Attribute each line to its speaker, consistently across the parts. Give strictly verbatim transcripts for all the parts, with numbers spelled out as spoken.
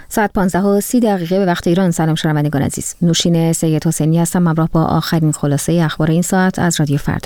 Speaker 1: ساعت پانزده و سی دقیقه به وقت ایران. سلام شنوندگان عزیز. نوشین سید حسینی هستم همراه با آخرین خلاصه اخبار این ساعت از رادیو فردا.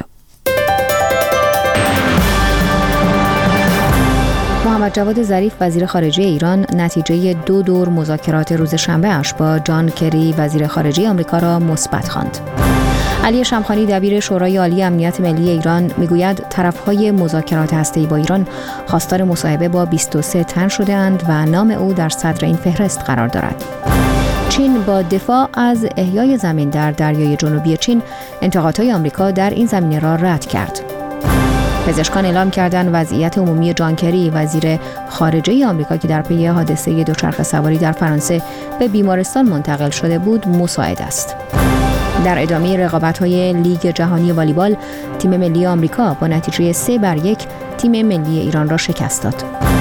Speaker 1: محمد جواد ظریف وزیر خارجه ایران نتیجه دو دور مذاکرات روز شنبه اش با جان کری وزیر خارجه آمریکا را مثبت خواند. علی شمخانی دبیر شورای عالی امنیت ملی ایران میگوید طرف‌های مذاکرات هسته‌ای با ایران خواستار مصاحبه با بیست و سه تن شده‌اند و نام او در صدر این فهرست قرار دارد. چین با دفاع از احیای زمین در دریای جنوبی چین انتقادهای آمریکا در این زمینه را رد کرد. پزشکان اعلام کردند وضعیت عمومی جان کری وزیر خارجه آمریکا که در پی حادثه دوچرخه سواری در فرانسه به بیمارستان منتقل شده بود مساعد است. در ادامه رقابت‌های لیگ جهانی والیبال تیم ملی آمریکا با نتیجه سه بر یک تیم ملی ایران را شکست داد.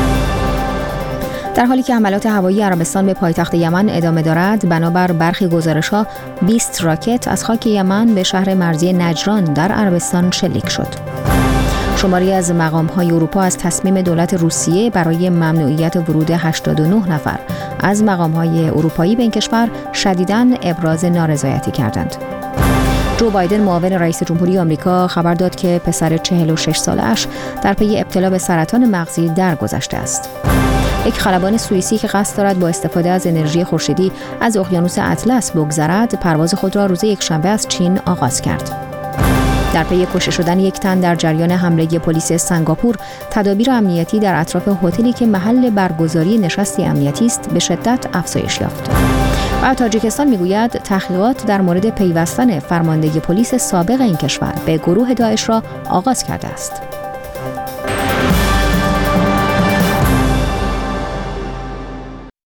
Speaker 1: در حالی که حملات هوایی عربستان به پایتخت یمن ادامه دارد، بنابر برخی گزارش‌ها بیست راکت از خاک یمن به شهر مرزی نجران در عربستان شلیک شد. شماری از مقام‌های اروپا از تصمیم دولت روسیه برای ممنوعیت ورود هشتاد و نه نفر از مقام‌های اروپایی به این کشور شدیداً ابراز نارضایتی کردند. جو بایدن معاون رئیس جمهوری آمریکا خبر داد که پسر چهل و شش ساله‌اش در پی ابتلا به سرطان مغزی درگذشته است. یک خلبان سوئیسی که قصد دارد با استفاده از انرژی خورشیدی از اقیانوس اطلس بگذرد، پرواز خود را روز یکشنبه از چین آغاز کرد. در پی کشته شدن یک تن در جریان حمله پلیس سنگاپور، تدابیر امنیتی در اطراف هتلی که محل برگزاری نشستی امنیتی است به شدت افزایش یافت. و تاجیکستان میگوید تحقیقات در مورد پیوستن فرمانده پلیس سابق این کشور به گروه داعش را آغاز کرده است.